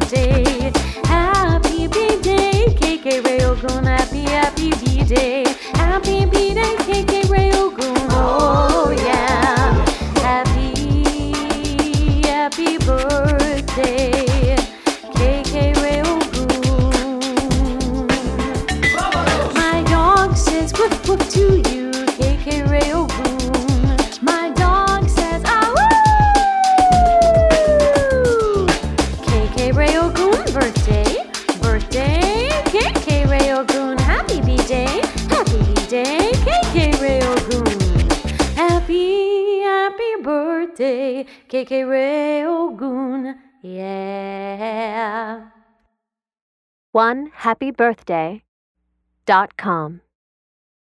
B-Day. Happy B-Day, KK Rayogun. Happy B-Day. Happy B-Day, KK Rayogun. Oh yeah. Happy birthday, KK Rayogun. My dog says woof woof to you, KK Rayogun. My dog says ah woo. KK Rayogun, birthday, KK Rayogun. Happy B-Day, KK Rayogun. Happy birthday, KK Rayogun. Yeah. OneHappyBirthday.com